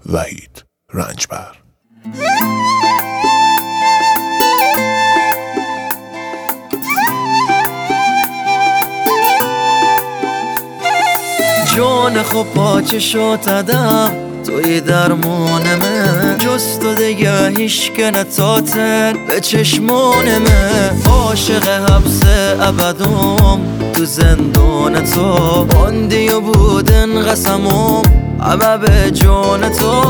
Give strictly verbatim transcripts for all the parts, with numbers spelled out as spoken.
وحید رنجبر. جان خوب پاچه شدم توی درمونمه، جز تو دیگه هیچ که نتاتن به چشمونمه. عاشق حبس ابدوم تو زندان تو، باندی و بودن قسموم همه به جان تو.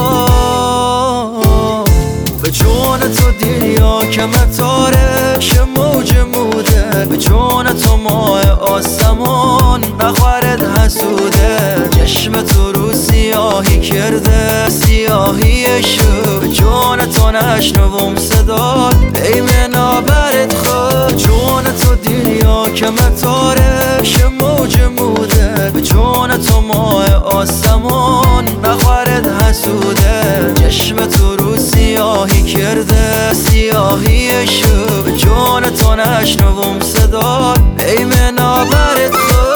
به جان تو دنیا که متاره موج موده، به جان تو ماه آسمان نخورد حسوده. چشم تو رو سیاهی کرده سیاهی شو، به جان تو نشنوم صدا ای منا برد خود. جان تو دنیا که متاره موج موده، به جان تو ماه آسمان نخورد حسوده. چشم تو رو سیاهی کرده سیاهی شو، به جان تو نشنوم صدا ای منا برد خود.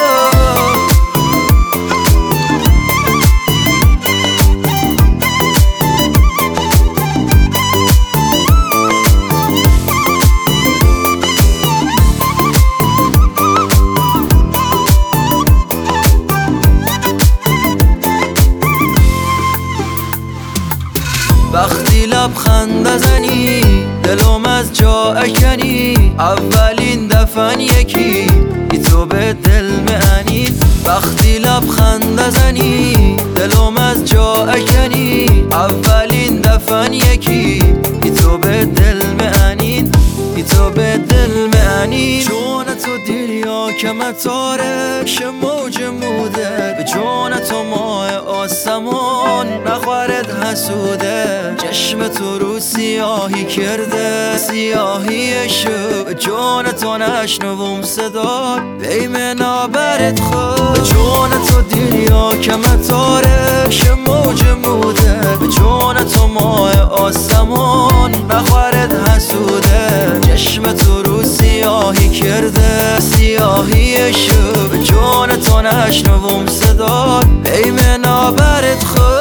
وقتی لبخند زنی دلم از جا اکنی، اولین دفن یکی بی تو به دل معنید. وقتی لبخند زنی دلم از جا اکنی، اولین دفن یکی بی تو به دل معنید، بی تو به دل معنید. جان تو دنیا که متاره موج موده، به جان تو ماه آسمان نخورد حسوده. چشم تو رو سیاهی کرده سیاهی شو، به جان تو نشنوم صدا ای منا برد خود. به جان تو دنیا که متاره موج موده، به جان تو ماه آسمان نخورد حسوده. چشم تو رو سیاهی کرده سیاهی شو، به جان تو نشنوم صدا ای منا برد خود.